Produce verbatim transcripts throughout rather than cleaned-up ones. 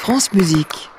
France Musique.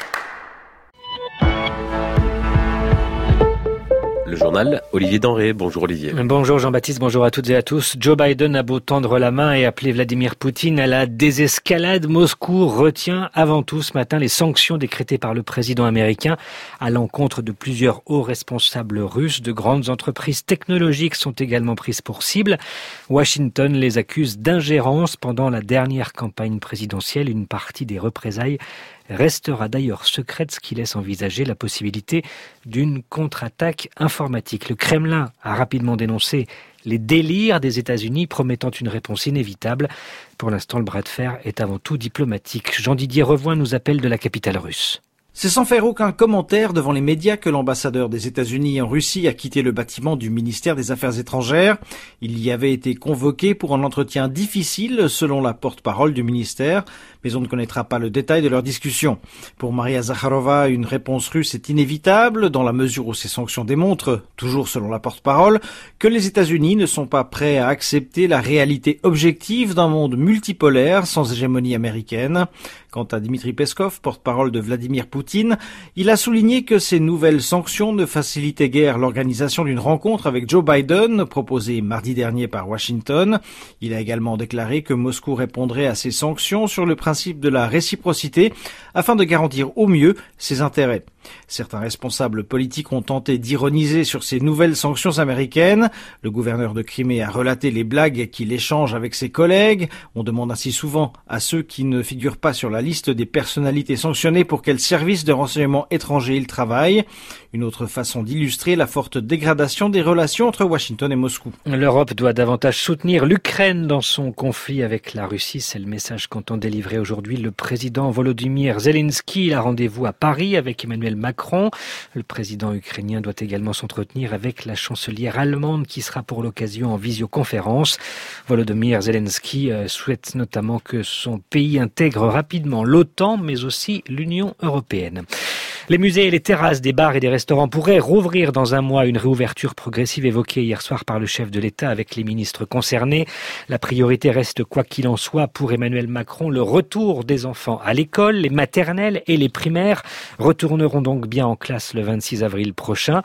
Le journal, Olivier Denré. Bonjour Olivier. Bonjour Jean-Baptiste, bonjour à toutes et à tous. Joe Biden a beau tendre la main et appeler Vladimir Poutine à la désescalade, Moscou retient avant tout ce matin les sanctions décrétées par le président américain à l'encontre de plusieurs hauts responsables russes. De grandes entreprises technologiques sont également prises pour cible. Washington les accuse d'ingérence pendant la dernière campagne présidentielle. Une partie des représailles restera d'ailleurs secrète, ce qui laisse envisager la possibilité d'une contre-attaque informatique. Le Kremlin a rapidement dénoncé les délires des États-Unis, promettant une réponse inévitable. Pour l'instant, le bras de fer est avant tout diplomatique. Jean-Didier Revoin nous appelle de la capitale russe. C'est sans faire aucun commentaire devant les médias que l'ambassadeur des États-Unis en Russie a quitté le bâtiment du ministère des Affaires étrangères. Il y avait été convoqué pour un entretien difficile, selon la porte-parole du ministère, mais on ne connaîtra pas le détail de leur discussion. Pour Maria Zakharova, une réponse russe est inévitable, dans la mesure où ces sanctions démontrent, toujours selon la porte-parole, que les États-Unis ne sont pas prêts à accepter la réalité objective d'un monde multipolaire sans hégémonie américaine. Quant à Dmitri Peskov, porte-parole de Vladimir Poutine, il a souligné que ces nouvelles sanctions ne facilitaient guère l'organisation d'une rencontre avec Joe Biden, proposée mardi dernier par Washington. Il a également déclaré que Moscou répondrait à ces sanctions sur le principe de la réciprocité afin de garantir au mieux ses intérêts. Certains responsables politiques ont tenté d'ironiser sur ces nouvelles sanctions américaines. Le gouverneur de Crimée a relaté les blagues qu'il échange avec ses collègues. On demande ainsi souvent à ceux qui ne figurent pas sur la liste des personnalités sanctionnées pour quel service de renseignement étranger ils travaillent. Une autre façon d'illustrer la forte dégradation des relations entre Washington et Moscou. L'Europe doit davantage soutenir l'Ukraine dans son conflit avec la Russie. C'est le message qu'entend délivrer aujourd'hui le président Volodymyr Zelensky. Il a rendez-vous à Paris avec Emmanuel Macron. Le président ukrainien doit également s'entretenir avec la chancelière allemande qui sera pour l'occasion en visioconférence. Volodymyr Zelensky souhaite notamment que son pays intègre rapidement l'OTAN, mais aussi l'Union européenne. Les musées et les terrasses des bars et des restaurants pourraient rouvrir dans un mois. Une réouverture progressive évoquée hier soir par le chef de l'État avec les ministres concernés. La priorité reste, quoi qu'il en soit, pour Emmanuel Macron, le retour des enfants à l'école. Les maternelles et les primaires retourneront donc bien en classe le vingt-six avril prochain.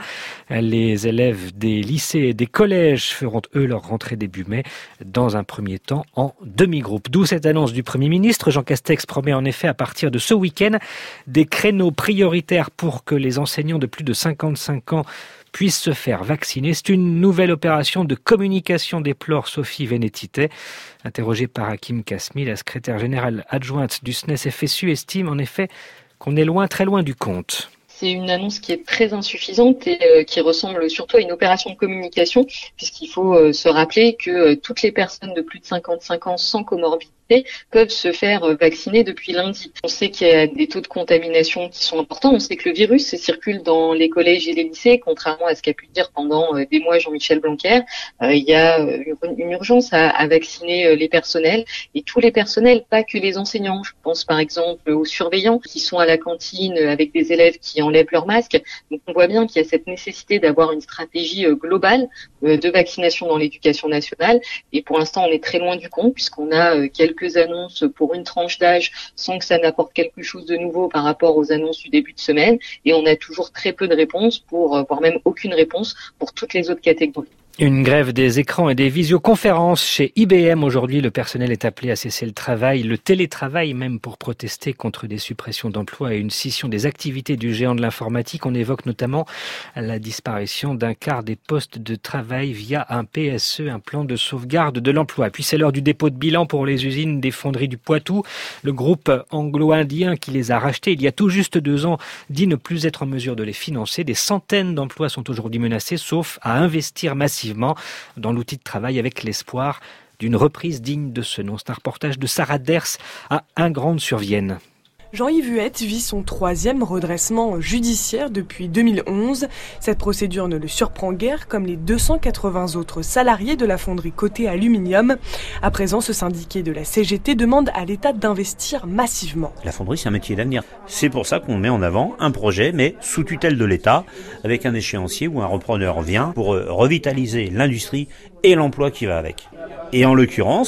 Les élèves des lycées et des collèges feront, eux, leur rentrée début mai, dans un premier temps en demi-groupe. D'où cette annonce du Premier ministre. Jean Castex promet en effet à partir de ce week-end des créneaux prioritaires pour que les enseignants de plus de cinquante-cinq ans puissent se faire vacciner. C'est une nouvelle opération de communication, déplore Sophie Vénétité. Interrogée par Hakim Kasmi, la secrétaire générale adjointe du S N E S F S U estime en effet qu'on est loin, très loin du compte. C'est une annonce qui est très insuffisante et euh, qui ressemble surtout à une opération de communication, puisqu'il faut euh, se rappeler que euh, toutes les personnes de plus de cinquante-cinq ans sans comorbidité peuvent se faire vacciner depuis lundi. On sait qu'il y a des taux de contamination qui sont importants. On sait que le virus circule dans les collèges et les lycées, contrairement à ce qu'a pu dire pendant des mois Jean-Michel Blanquer. Euh, il y a une urgence à, à vacciner les personnels, et tous les personnels, pas que les enseignants. Je pense par exemple aux surveillants qui sont à la cantine avec des élèves qui enlèvent leur masque. Donc on voit bien qu'il y a cette nécessité d'avoir une stratégie globale de vaccination dans l'éducation nationale. Et pour l'instant, on est très loin du compte, puisqu'on a quelques quelques annonces pour une tranche d'âge sans que ça n'apporte quelque chose de nouveau par rapport aux annonces du début de semaine, et on a toujours très peu de réponses, pour, voire même aucune réponse pour toutes les autres catégories. Une grève des écrans et des visioconférences chez I B M. Aujourd'hui, le personnel est appelé à cesser le travail, le télétravail même, pour protester contre des suppressions d'emplois et une scission des activités du géant de l'informatique. On évoque notamment la disparition d'un quart des postes de travail via un P S E, un plan de sauvegarde de l'emploi. Puis c'est l'heure du dépôt de bilan pour les usines des fonderies du Poitou. Le groupe anglo-indien qui les a rachetées il y a tout juste deux ans dit ne plus être en mesure de les financer. Des centaines d'emplois sont aujourd'hui menacés, sauf à investir massivement dans l'outil de travail avec l'espoir d'une reprise digne de ce nom. C'est un reportage de Sarah Ders à Ingrande-sur-Vienne. Jean-Yves Huette vit son troisième redressement judiciaire depuis deux mille onze. Cette procédure ne le surprend guère, comme les deux cent quatre-vingts autres salariés de la fonderie cotée Aluminium. À présent, ce syndiqué de la C G T demande à l'État d'investir massivement. La fonderie, c'est un métier d'avenir. C'est pour ça qu'on met en avant un projet, mais sous tutelle de l'État, avec un échéancier où un repreneur vient pour revitaliser l'industrie et l'emploi qui va avec. Et en l'occurrence,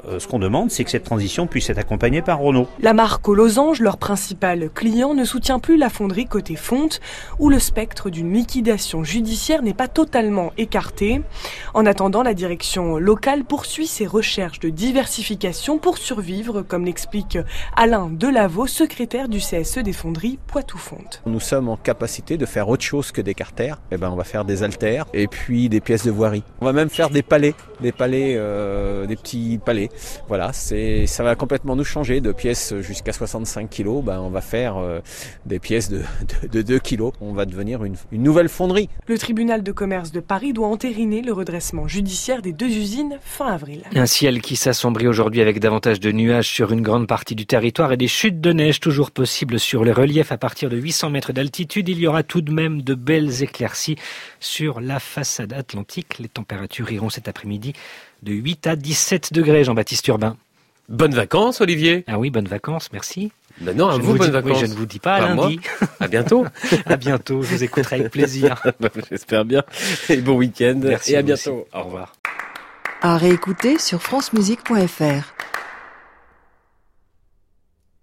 euh, ce qu'on demande, c'est que cette transition puisse être accompagnée par Renault. La marque aux losanges, leur principal client, ne soutient plus la fonderie côté fonte, où le spectre d'une liquidation judiciaire n'est pas totalement écarté. En attendant, la direction locale poursuit ses recherches de diversification pour survivre, comme l'explique Alain Delaveau, secrétaire du C S E des fonderies Poitou-Fonte. Nous sommes en capacité de faire autre chose que des carters. Eh ben, on va faire des haltères et puis des pièces de voirie. On va même faire des palets, des palets, euh, des petits palets. Voilà, c'est, ça va complètement nous changer. De pièces jusqu'à soixante-cinq kilos, ben, on va faire euh, des pièces de, de, de deux kilos. On va devenir une, une nouvelle fonderie. Le tribunal de commerce de Paris doit entériner le redressement judiciaire des deux usines fin avril. Un ciel qui s'assombrit aujourd'hui avec davantage de nuages sur une grande partie du territoire et des chutes de neige toujours possibles sur le relief à partir de huit cents mètres d'altitude. Il y aura tout de même de belles éclaircies sur la façade atlantique. Les températures iront cet après-midi de huit à dix-sept degrés, Jean-Baptiste Urbain. Bonnes vacances, Olivier. Ah oui, bonnes vacances, merci. Ben non, à je vous, bonnes dis, vacances. Oui, je ne vous dis pas à Enfin, lundi. Moi. À bientôt. À bientôt, je vous écouterai avec plaisir. J'espère bien. Et bon week-end. Merci et à vous bientôt. aussi. Au revoir. À réécouter sur francemusique point f r.